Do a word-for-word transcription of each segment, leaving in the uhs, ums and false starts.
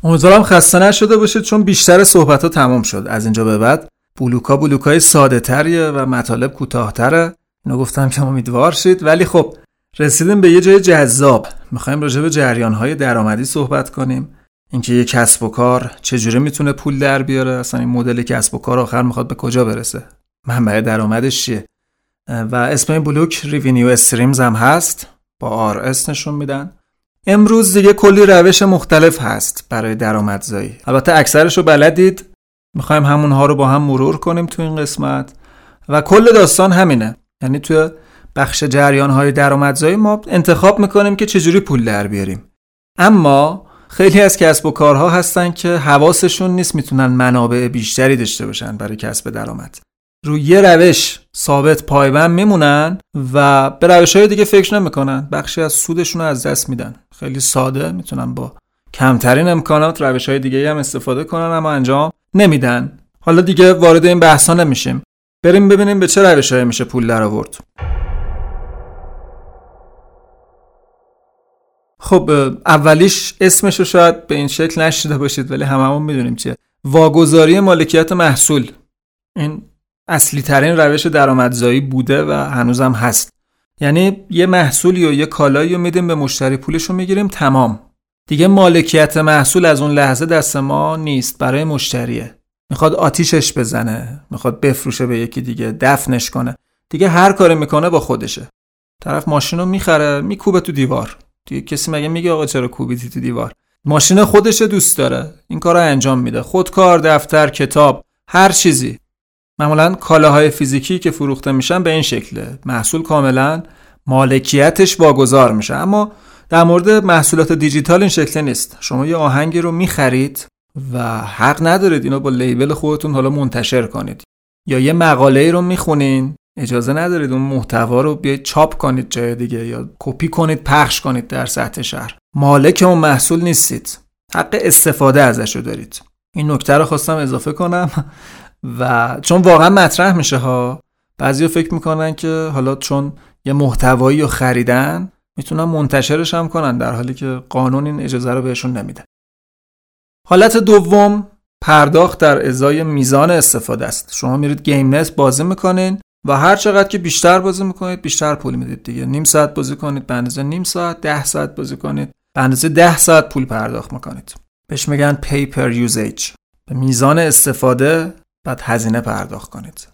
امیدوارم خسته نشده باشید، چون بیشتر صحبت‌ها تمام شد. از اینجا به بعد بلوک‌ها بلوک‌های ساده‌تریه و مطالب کوتاه‌تره. اینو گفتم که امیدوار شید. ولی خب رسیدیم به یه جای جذاب. می‌خوایم راجع به جریان‌های درآمدی صحبت کنیم. اینکه یه کسب و کار چجوری میتونه پول در بیاره، اصلا این مدل کسب و کار آخر میخواد به کجا برسه، منبع درآمدش چیه. و اسم این بلوک ریوینیو استریمز هم هست، با آر اس نشون میدن. امروز دیگه کلی روش مختلف هست برای درآمدزایی. البته اکثرشو بلدید، میخوایم همونها رو با هم مرور کنیم تو این قسمت. و کل داستان همینه، یعنی توی بخش جریان‌های درآمدزایی ما انتخاب میکنیم که چجوری پول در بیاریم. اما خیلی از کسب و کارها هستن که حواسشون نیست میتونن منابع بیشتری داشته باشن برای کسب درآمد. روی یه روش ثابت پایبند میمونن و به روش‌های دیگه فکر نمیکنن، بخشی از سودشون رو از دست میدن. خیلی ساده میتونن با کمترین امکانات روش‌های دیگه هم استفاده کنن، اما انجام نمیدن. حالا دیگه وارد این بحثا نمیشیم. بریم ببینیم به چه روش‌هایی میشه پول در آورد. خب اولیش اسمشو شاید به این شکل نشیده باشید، ولی هممون میدونیم چیه. واگذاری مالکیت محصول. این اصلی ترین روش درآمدزایی بوده و هنوزم هست. یعنی یه محصولی یا یه کالایی رو میدیم به مشتری، پولشو میگیریم، تمام. دیگه مالکیت محصول از اون لحظه دست ما نیست، برای مشتریه. میخواد آتیشش بزنه، میخواد بفروشه به یکی دیگه، دفنش کنه، دیگه هر کاری میکنه با خودشه. طرف ماشینو میخره، میکوبه تو دیوار. دیگه کسی مگه میگه آقا چرا کوبیدی تو دیوار؟ ماشین خودش دوست داره، این کارو انجام میده. خودکار، دفتر، کتاب، هر چیزی. معمولا کالاهای فیزیکی که فروخته میشن به این شکله، محصول کاملا مالکیتش واگذار میشه. اما در مورد محصولات دیجیتال این شکل نیست. شما یه آهنگی رو میخرید و حق ندارید اینو با لیبل خودتون حالا منتشر کنید، یا یه مقاله‌ای رو میخونین، اجازه ندارید اون محتوا رو بیاید چاپ کنید جای دیگه یا کپی کنید پخش کنید در سطح شهر. مالک اون محصول نیستید، حق استفاده ازش رو دارید. این نکته رو خواستم اضافه کنم و چون واقعا مطرح میشه ها، بعضیا فکر میکنن که حالا چون یه محتوایی رو خریدن میتونن منتشرش هم کنن، در حالی که قانون این اجازه رو بهشون نمیده. حالت دوم پرداخت در ازای میزان استفاده است. شما میرید گیم نت بازی میکنین و هر چقدر که بیشتر بازی میکنید بیشتر پول میدید دیگه. نیم ساعت بازی کنید به اندازه نیم ساعت، ده ساعت بازی کنید به اندازه ده ساعت پول پرداخت میکنید. بهش میگن pay per usage. به میزان استفاده بعد هزینه پرداخت کنید.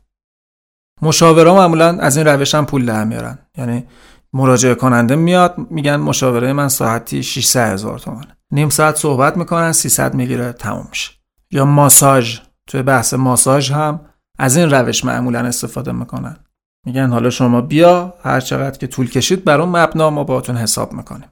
مشاورا معمولا از این روش هم پول در میارن. یعنی مراجعه کننده میاد میگن مشاوره من ساعتی ششصد هزار تومان. نیم ساعت صحبت میکنن، سیصد میگیره، تموم میشه. یا ماساژ، توی بحث ماساژ هم از این روش معمولا استفاده میکنن. میگن حالا شما بیا هر چقدر که طول کشید بر اون مبنا ما باهاتون حساب میکنیم.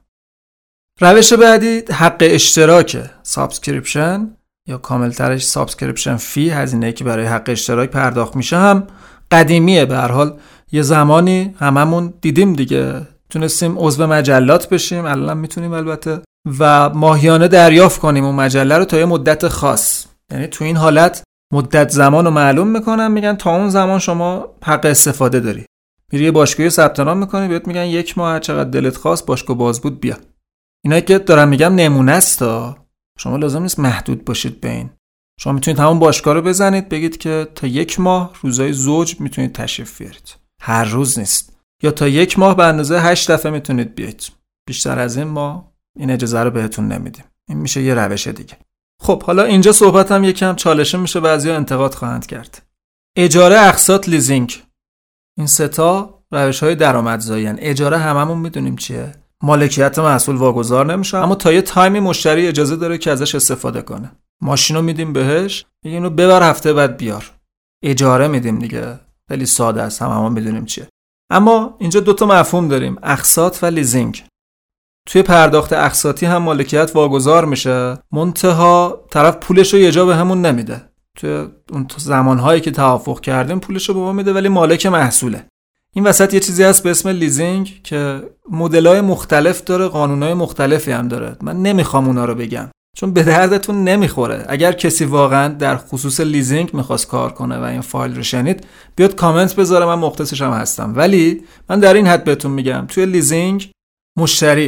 روش بعدی حق اشتراک، سابسکریپشن یا کاملترش سابسکریپشن فی، هزینه‌ای که برای حق اشتراک پرداخت میشه، هم قدیمیه. به هر حال یه زمانی هممون دیدیم دیگه، تونستیم عضو مجلات بشیم، الان میتونیم البته، و ماهیانه دریافت کنیم اون مجله رو تا یه مدت خاص. یعنی تو این حالت مدت زمان رو معلوم میکنن، میگن تا اون زمان شما حق استفاده داری. میری یه باشگاهی ثبت نام میکنی، بهت میگن یک ماه هر چقدر دلت خواست باشگاه باز بود بیا. اینا که دارم میگم نمونه است تا شما لازم نیست محدود باشید به این. شما میتونید همون باشگاه رو بزنید بگید که تا یک ماه روزای زوج میتونید تشریف بیارید، هر روز نیست. یا تا یک ماه به اندازه هشت دفعه میتونید بیاید، بیشتر از این ما این اجازه رو بهتون نمیدیم. این میشه یه روش دیگه. خب حالا اینجا صحبتم یکم چالشه میشه، بعضیا انتقاد خواهند کرد. اجاره، اقساط، لیزینگ، این سه تا روش‌های درآمدزایی ان. اجاره هممون میدونیم چیه، مالکیت محصول واگذار نمیشه، اما تا یه تایمی مشتری اجازه داره که ازش استفاده کنه. ماشینو میدیم بهش، میگیم اینو ببر هفته بعد بیار. اجاره میدیم دیگه، خیلی ساده است، هممون میدونیم چیه. اما اینجا دو تا مفهوم داریم، اقساط و لیزینگ. توی پرداخت اقساطی هم مالکیت واگذار میشه، منتها طرف پولشو یه جا به همون نمیده. توی اون زمانهایی که توافق کردیم پولشو به ما میده، ولی مالک محصوله. این وسط یه چیزی هست به اسم لیزینگ که مدل‌های مختلف داره، قانون‌های مختلفی هم داره. من نمیخوام اونا رو بگم چون به دردتون نمیخوره. اگر کسی واقعا در خصوص لیزینگ میخواست کار کنه و این فایل رو شنید، بیاد کامنت بذاره، من مختصش هم هستم. ولی من در این حد بهتون میگم توی لیزینگ مشتری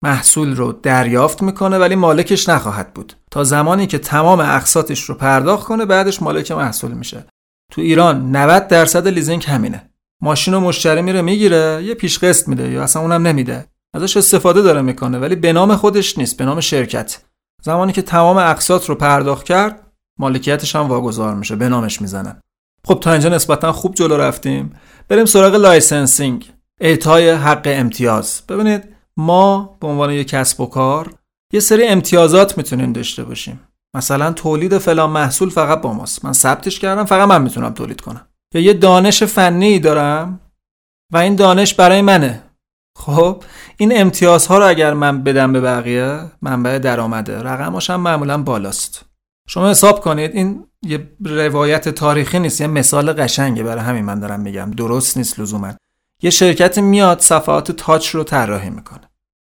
محصول رو دریافت میکنه ولی مالکش نخواهد بود تا زمانی که تمام اقساطش رو پرداخت کنه، بعدش مالک محصول میشه. تو ایران نود درصد لیزینگ همینه. ماشین رو مشتری میره میگیره، یه پیش قسط میده یا اصلا اونم نمیده، ازش استفاده داره میکنه ولی به نام خودش نیست، به نام شرکت. زمانی که تمام اقساط رو پرداخت کرد، مالکیتش هم واگذار میشه، به نامش میزنن. خب تا اینجا نسبتا خوب جلو رفتیم. بریم سراغ لایسنسینگ، اعطای حق امتیاز. ببینید ما به عنوان یک کسب و کار یه سری امتیازات میتونیم داشته باشیم. مثلا تولید فلان محصول فقط با ماست، من ثبتش کردم، فقط من میتونم تولید کنم. یا یه دانش فنی دارم و این دانش برای منه. خب این امتیازها رو اگر من بدم به بقیه، منبع درآمده، رقمش هم معمولا بالاست. شما حساب کنید، این یه روایت تاریخی نیست، یه مثال قشنگه، برای همین من دارم میگم، درست نیست لزوما. یه شرکت میاد صفحات تاچ رو طراحی میکنه.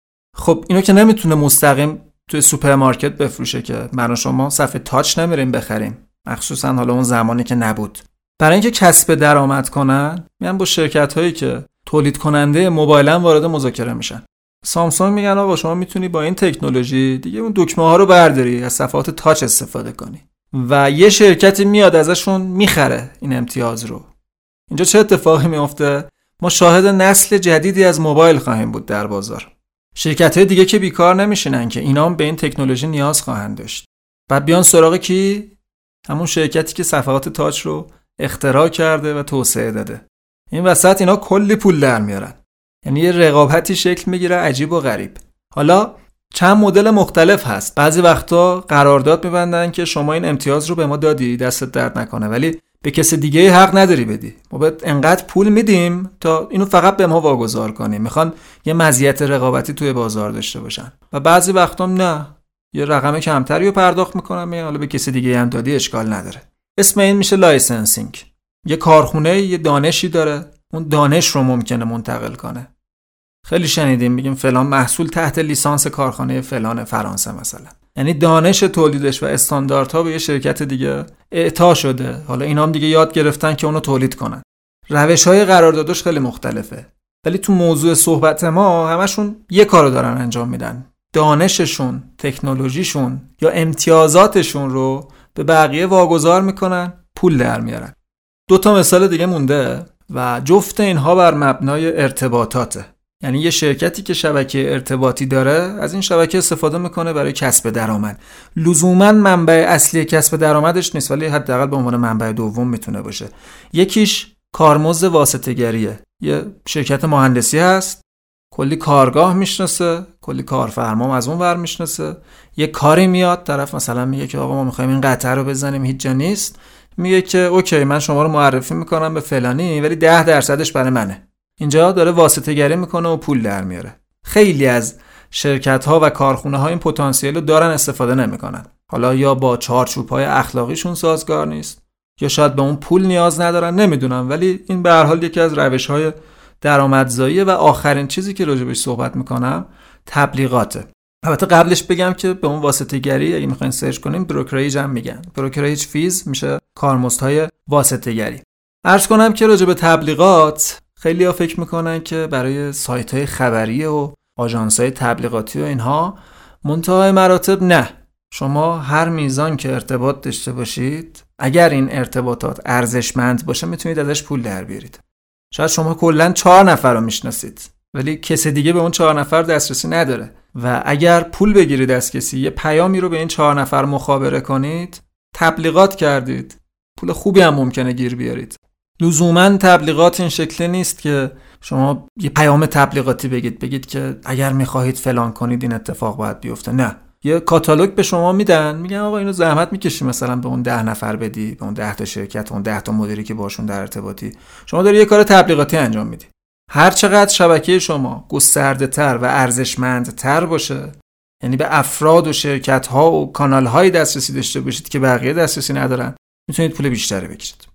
خب اینو که نمیتونه مستقیم توی سوپرمارکت بفروشه که من و شما صفحه تاچ نمیریم بخریم، مخصوصا حالا اون زمانی که نبود. برای اینکه کسب درآمد کنن، میان با شرکت‌هایی که تولید کننده موبایلن وارد مذاکره میشن. سامسونگ میگن آقا شما میتونی با این تکنولوژی دیگه اون دکمه ها رو برداری، از صفحات تاچ استفاده کنی، و یه شرکتی میاد ازشون میخره این امتیاز رو. اینجا چه اتفاقی میفته؟ ما شاهد نسل جدیدی از موبایل خواهیم بود در بازار. شرکت‌های دیگه که بیکار نمیشینن که، اینا هم به این تکنولوژی نیاز خواهند داشت. بعد بیان سراغ کی؟ همون شرکتی که صفحات تاچ رو اختراع کرده و توسعه داده. این وسط اینا کلی پول در میارن. یعنی یه رقابتی شکل میگیره عجیب و غریب. حالا چند مدل مختلف هست. بعضی وقتا قرارداد میبندن که شما این امتیاز رو به ما دادی، دستت درد نکنه، ولی به کسی دیگه حق نداری بدی. ما بهت انقدر پول میدیم تا اینو فقط به ما واگذار کنیم. میخوان یه مزیت رقابتی توی بازار داشته باشن. و بعضی وقتا نه، یه رقم کمتری رو پرداخت میکنن، حالا به کسی دیگه هم دادی اشکال نداره. اسم این میشه لایسنسینگ. یه کارخونه یه دانشی داره، اون دانش رو ممکنه منتقل کنه. خیلی شنیدیم میگیم فلان محصول تحت لیسانس کارخانه فلان فرانسه مثلا. یعنی دانش تولیدش و استانداردها به یه شرکت دیگه اعطا شده. حالا اینا هم دیگه یاد گرفتن که اونو تولید کنن. روش‌های قراردادش خیلی مختلفه. ولی تو موضوع صحبت ما همشون یه کارو دارن انجام میدن. دانششون، تکنولوژیشون یا امتیازاتشون رو به بقیه واگذار میکنن، پول در میارن. دو تا مثال دیگه مونده و جفت اینها بر مبنای ارتباطاته. یعنی یه شرکتی که شبکه ارتباطی داره از این شبکه استفاده میکنه برای کسب درآمد. لزوما منبع اصلی کسب درآمدش نیست، ولی حداقل به عنوان منبع دوم میتونه باشه. یکیش کارمزد واسطه‌گریه. یه شرکت مهندسی هست، کلی کارگاه میشناسه، کلی کارفرما از اون ور میشناسه. یه کاری میاد، طرف مثلا میگه که آقا ما میخوایم این قطعه رو بزنیم، هیچ جا نیست. میگه که اوکی من شما رو معرفی میکنم به فلانی، ولی ده درصدش برای منه. اینجا داره واسطه گری میکنه و پول در میاره. خیلی از شرکت ها و کارخونه ها این پتانسیل رو دارن، استفاده نمیکنن. حالا یا با چارچوب های اخلاقیشون سازگار نیست، یا شاید به اون پول نیاز ندارن، نمیدونم. ولی این به هر حال یکی از روش های درآمدزایی. و آخرین چیزی که راجبش صحبت میکنم تبلیغاته. البته قبلش بگم که به اون واسطه گری اگه میخواین سرچ کنیم بروکریج هم میگن. بروکریج فیز میشه کارمزدهای واسطه گری. عرض کنم که راجب تبلیغات خیلی ها فکر میکنن که برای سایت های خبریه و آژانس های تبلیغاتی و اینها، منتهای مراتب نه. شما هر میزان که ارتباط داشته باشید، اگر این ارتباطات ارزشمند باشه، میتونید ازش پول در بیارید. شاید شما کلاً چهار نفر رو میشناسید، ولی کسی دیگه به اون چهار نفر دسترسی نداره، و اگر پول بگیرید از کسی، یه پیامی رو به این چهار نفر مخابره کنید، تبلیغات کردید، پول خوبی هم ممکنه گیر بیارید. لزوماً تبلیغات این شکلی نیست که شما یه پیام تبلیغاتی بگید بگید که اگر میخواهید فلان کنید این اتفاق باید بیفته. نه، یه کاتالوگ به شما میدن، میگن آقا اینو زحمت میکشی مثلا به اون ده نفر بدی، به اون ده تا شرکت، اون ده تا مدیری که باشون در ارتباطی، شما داری یه کار تبلیغاتی انجام میدی. هر چقدر شبکه شما گسترده‌تر و ارزشمندتر باشه، یعنی به افراد و شرکت‌ها و کانال‌های دسترسی داشته باشید که بقیه دسترسی ندارن، میتونید پول بیشتری بگیرید.